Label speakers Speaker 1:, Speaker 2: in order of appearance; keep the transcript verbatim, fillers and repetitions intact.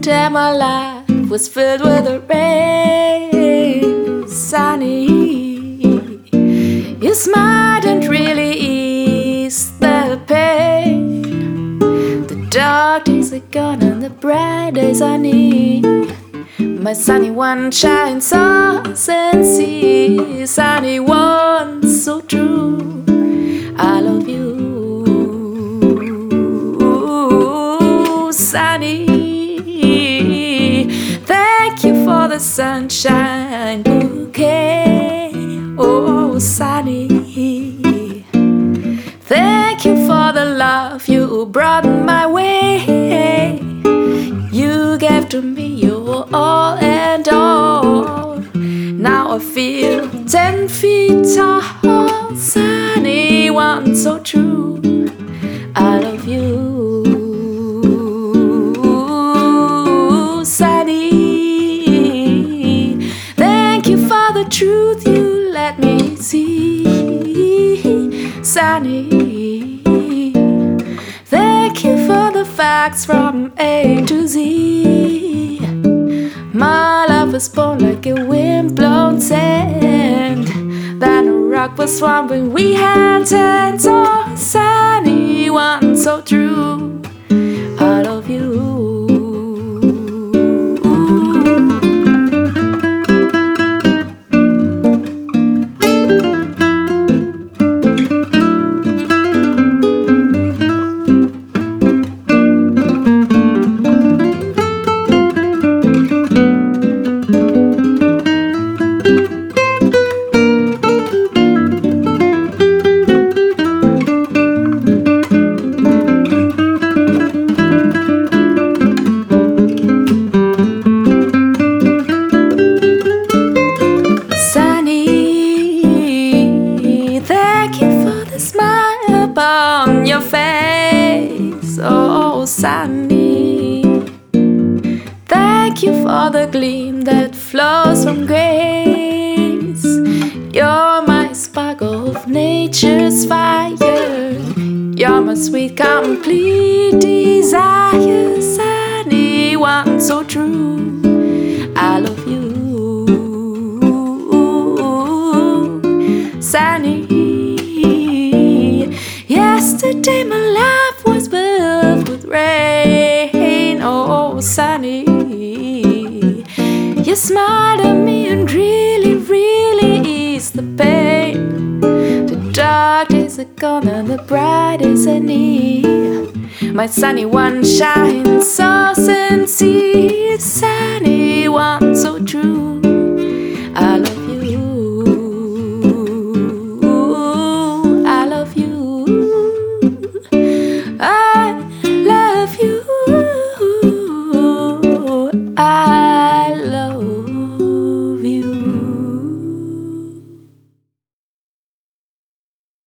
Speaker 1: that my life was filled with the rain. Sunny, your smile didn't really ease the pain. The dark days are gone and the bright days I need. My sunny one shines us and seas. Sunny one, so true. I love you, Sunny. Thank you for the sunshine bouquet. Oh, Sunny. Thank you for the love you brought my way. You gave to me your all and all. Now I feel ten feet tall. Sunny one, so true. I love you, Sunny. Thank you for the truth you let me see, Sunny. Thank you for the facts from A to Z. My love was born like a wind-blown sand. Then a rock was swamping, we had ten. So Sunny one, so true. I love you. Smile upon your face, oh Sunny. Thank you for the gleam that flows from grace. You're my sparkle of nature's fire. You're my sweet, complete desire. Sunny one, so true. I love you, Sunny. Yesterday my life was filled with rain. Oh, Sunny, you smiled at me and really, really eased the pain. The dark days are gone and the bright days are near. My sunny one shines so sincere, Sunny.